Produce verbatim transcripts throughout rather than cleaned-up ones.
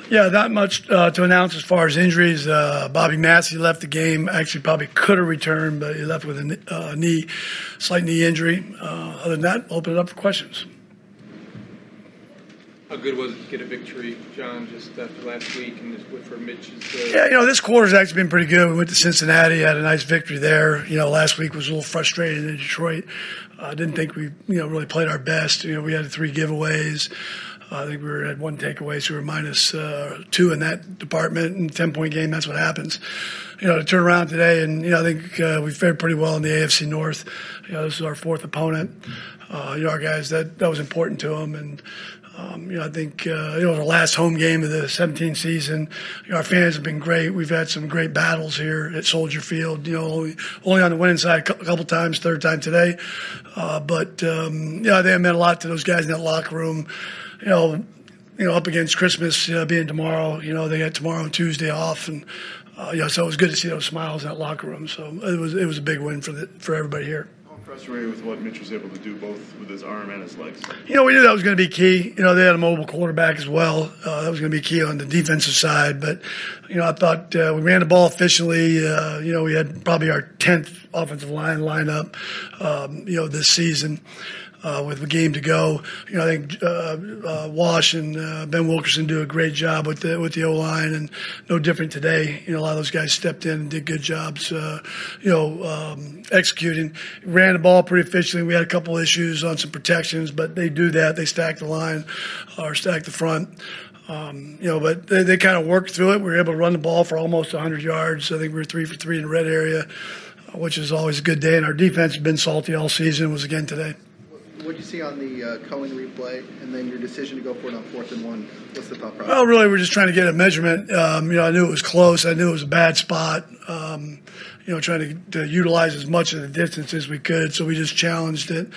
Yeah, not much uh, to announce as far as injuries. Uh, Bobby Massey left the game. Actually, probably could have returned, but he left with a uh, knee, slight knee injury. Uh, other than that, open it up for questions. How good was it to get a victory, John, just after last week and just for Mitch's? Uh... Yeah, you know, this quarter's actually been pretty good. We went to Cincinnati, had a nice victory there. You know, last week was a little frustrating in Detroit. I uh, didn't think we, you know, really played our best. You know, we had three giveaways. Uh, I think we were at one takeaway, so we were minus uh, two in that department. In a ten-point game, that's what happens. You know, to turn around today, and, you know, I think uh, we fared pretty well in the A F C North. You know, this is our fourth opponent. Uh, you know, our guys, that, that was important to them. And, Um, you know, I think, uh, you know, the last home game of the seventeen season, you know, our fans have been great. We've had some great battles here at Soldier Field, you know, only, only on the winning side a couple times, third time today. Uh, but, um, yeah, they meant a lot to those guys in that locker room. You know, you know, up against Christmas, you know, being tomorrow, you know, they got tomorrow and Tuesday off. And, uh, you know, so it was good to see those smiles in that locker room. So it was, it was a big win for the, for everybody here. Frustrated with what Mitch was able to do both with his arm and his legs. You know, we knew that was going to be key. You know, they had a mobile quarterback as well. Uh, that was going to be key on the defensive side. But, you know, I thought uh, we ran the ball efficiently. Uh, you know, we had probably our tenth offensive line lineup, um, you know, this season. Uh, with a game to go, you know, I think uh, uh, Wash and uh, Ben Wilkerson do a great job with the with the O line, and no different today. You know, a lot of those guys stepped in and did good jobs. Uh, you know, um, executing, ran the ball pretty efficiently. We had a couple issues on some protections, but they do that. They stack the line or stack the front. Um, you know, but they, they kind of worked through it. We were able to run the ball for almost one hundred yards. I think we were three for three in the red area, which is always a good day. And our defense has been salty all season. It was again today. What did you see on the uh, Cohen replay, and then your decision to go for it on fourth and one? What's the thought process? Well, really, we're just trying to get a measurement. Um, you know, I knew it was close. I knew it was a bad spot. Um, you know, trying to, to utilize as much of the distance as we could. So we just challenged it.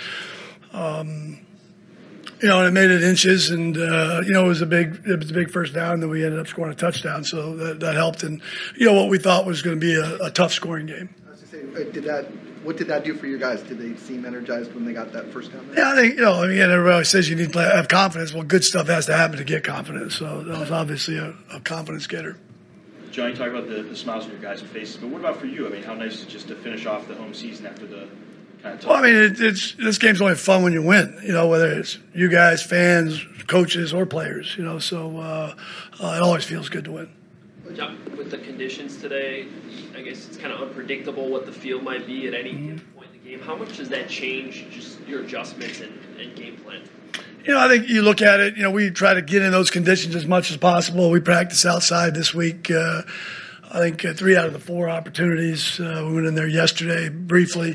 Um, you know, and it made it inches, and uh, you know, it was a big, it was a big first down. And then we ended up scoring a touchdown, so that, that helped. And you know, what we thought was going to be a, a tough scoring game. I was going to say, did that? What did that do for your guys? Did they seem energized when they got that first down? Yeah, I think, you know, again, everybody always says you need to play, have confidence. Well, good stuff has to happen to get confidence. So that was obviously a, a confidence getter. John, you talk about the, the smiles on your guys' faces, but what about for you? I mean, how nice is it just to finish off the home season after the kind of tough? Well, I mean, it, it's this game's only fun when you win, you know, whether it's you guys, fans, coaches, or players, you know, so uh, uh, it always feels good to win. John, with the conditions today, I guess it's kind of unpredictable what the field might be at any given point in the game. How much does that change just your adjustments and, and game plan? You know, I think you look at it, you know, we try to get in those conditions as much as possible. We practice outside this week. Uh, I think uh, three out of the four opportunities. Uh, we went in there yesterday briefly.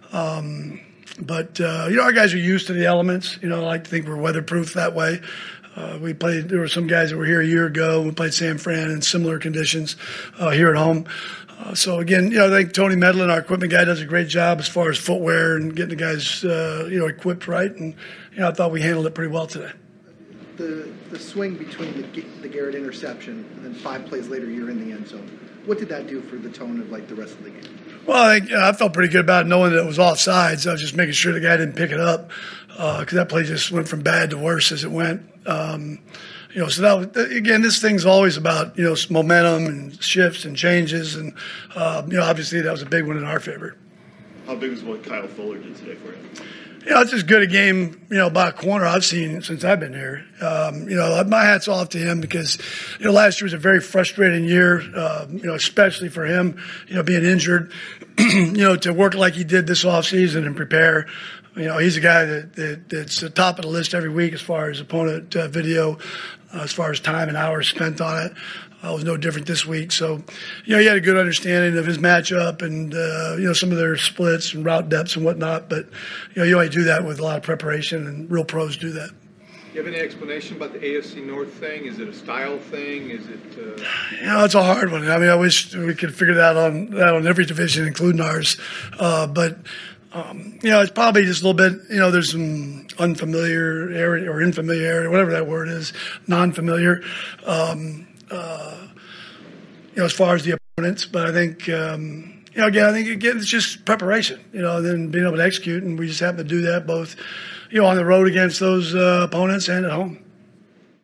Um, but, uh, you know, our guys are used to the elements. You know, I like to think we're weatherproof that way. Uh, we played, there were some guys that were here a year ago. We played San Fran in similar conditions uh, here at home. Uh, so, again, you know, I think Tony Medlin, our equipment guy, does a great job as far as footwear and getting the guys, uh, you know, equipped right. And, you know, I thought we handled it pretty well today. The the swing between the, the Garrett interception and then five plays later you're in the end zone. What did that do for the tone of, like, the rest of the game? Well, I, think, uh, I felt pretty good about it knowing that it was offsides. I was just making sure the guy didn't pick it up because uh, that play just went from bad to worse as it went. Um, you know, so that was, again, this thing's always about, you know, momentum and shifts and changes. And, uh, you know, obviously that was a big one in our favor. How big was what Kyle Fuller did today for you? You know, it's as good a game, you know, by a corner I've seen since I've been here. Um, you know, my hat's off to him because, you know, last year was a very frustrating year, uh, you know, especially for him, you know, being injured, you know, to work like he did this offseason and prepare. You know, he's a guy that, that that's the top of the list every week as far as opponent uh, video, uh, as far as time and hours spent on it. Uh, it was no different this week. So, you know, he had a good understanding of his matchup and, uh, you know, some of their splits and route depths and whatnot. But, you know, you only do that with a lot of preparation, and real pros do that. Do you have any explanation about the A F C North thing? Is it a style thing? Is it? Uh... You know, it's a hard one. I mean, I wish we could figure that on that on every division, including ours. Uh, but um, you know, it's probably just a little bit. You know, there's some unfamiliar area or infamiliar area, whatever that word is, non-familiar. Um, uh, you know, as far as the opponents, but I think. Um, You know, again, I think again it's just preparation. You know, and then being able to execute, and we just happen to do that both, you know, on the road against those uh, opponents and at home.